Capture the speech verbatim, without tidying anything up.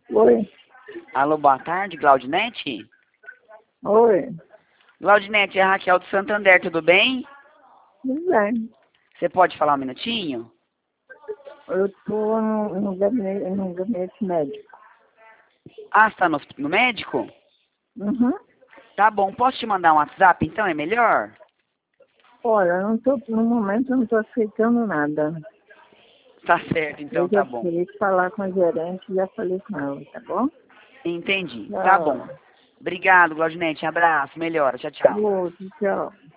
Oi. Alô, boa tarde, Glaudinete? Oi. Glaudinete, é a Raquel do Santander, tudo bem? Tudo bem. Você pode falar um minutinho? Eu estou no, no, gabinete, no gabinete médico. Ah, você tá no, no médico? Uhum. Tá bom, posso te mandar um WhatsApp, então é melhor? Olha, eu não tô, no momento eu não estou aceitando nada. Tá certo, então Eu tá já bom. queria falar com a gerente e já falei com ela, tá bom? Entendi, tá bom. Tchau. Obrigado, Glaudinete, abraço, melhora, tchau, tchau. Outro, tchau.